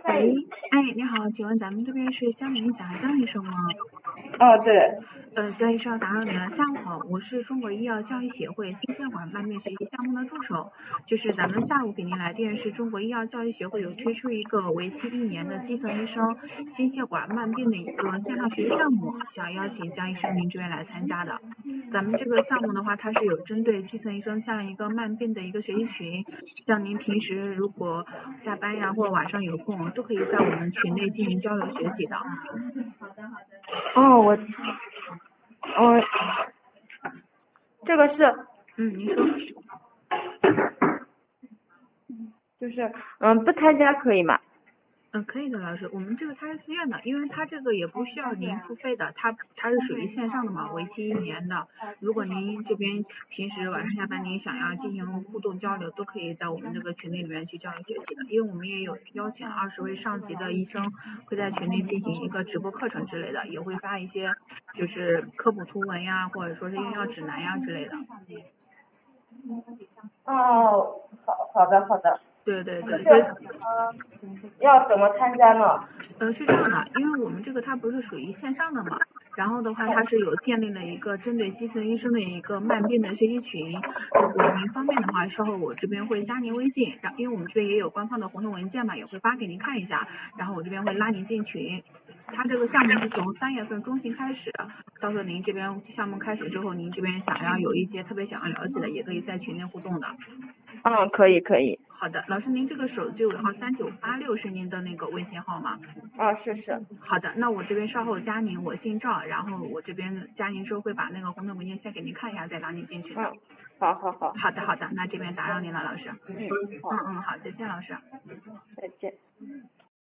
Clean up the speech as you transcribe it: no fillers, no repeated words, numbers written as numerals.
喂，哎，你好，请问咱们这边是江宁江医生吗？ 哦，对。 江医生打扰您了，下午好，我是中国医药教育协会心血管慢病学习项目的助手，就是咱们下午给您来电是中国医药教育协会有推出一个为期1年的基层医生心血管慢病的一个线上学习项目，想邀请江医生您这边来参加的。咱们这个项目的话，它是有针对基层医生这样一个慢病的一个学习群，像您平时如果下班呀或晚上有空，都可以在我们群内进行交流学习的。 哦，这个是， 您说。 就是不参加可以吗？ 可以的，老师，我们这个它是自愿的，因为它这个也不需要您付费的，它是属于线上的嘛，为期1年的。如果您这边平时晚上下班您想要进行互动交流，都可以在我们这个群内里面去交流学习的，因为我们也有邀请20位上级的医生会在群内进行一个直播课程之类的，也会发一些就是科普图文呀，或者说是用药指南呀之类的。 哦，好的。 对对对，所以是要怎么参加呢？ 是这样的，因为我们这个它不是属于线上的嘛，然后的话它是有建立了一个针对基层医生的一个慢病的学习群，如果您方便的话，稍后我这边会加您微信，因为我们这边也有官方的活动文件嘛，也会发给您看一下，然后我这边会拉您进群。它这个项目是从3月份中旬开始，到时候您这边项目开始之后，您这边想要有一些特别想要了解的，也可以在群内互动的。 可以。 好的，老师，您这个手机尾号3986是您的那个微信号吗？ 是。 好的，那我这边稍后加您，我姓赵，然后我这边加您之后会把那个活动文件先给您看一下，再拉您进去的。 好。 好的，那这边打扰您了，老师。 好。 好，再见，老师。 再见。